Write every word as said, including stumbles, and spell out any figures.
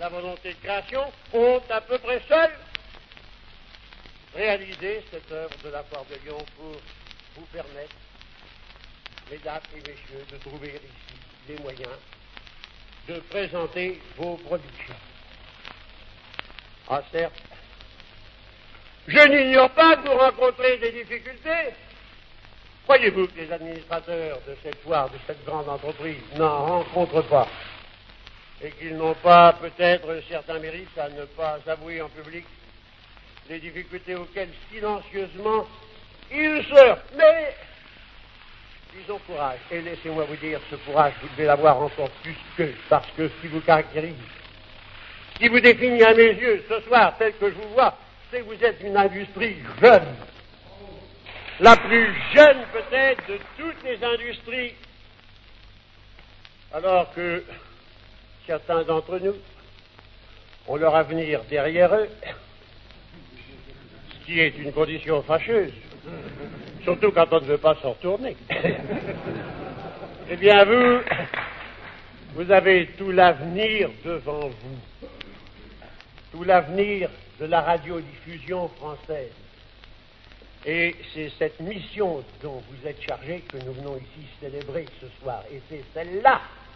sa volonté de création, ont à peu près seuls réalisé cette œuvre de la Foire de Lyon pour vous permettre, mesdames et messieurs, de trouver ici les moyens de présenter vos productions. Ah, certes, je n'ignore pas que vous rencontrez des difficultés. Croyez-vous que les administrateurs de cette foire, de cette grande entreprise, n'en rencontrent pas et qu'ils n'ont pas peut-être certains mérites à ne pas avouer en public les difficultés auxquelles silencieusement ils se... Mais ils ont courage. Et laissez-moi vous dire, ce courage, vous devez l'avoir encore plus que, parce que ce qui vous caractérise, ce qui vous définit à mes yeux ce soir, tel que je vous vois, c'est que vous êtes une industrie jeune. La plus jeune peut-être de toutes les industries. Alors que certains d'entre nous ont leur avenir derrière eux, ce qui est une condition fâcheuse, surtout quand on ne veut pas s'en retourner. Eh bien, vous, vous avez tout l'avenir devant vous, tout l'avenir de la radiodiffusion française. Et c'est cette mission dont vous êtes chargé que nous venons ici célébrer ce soir. Et c'est celle-là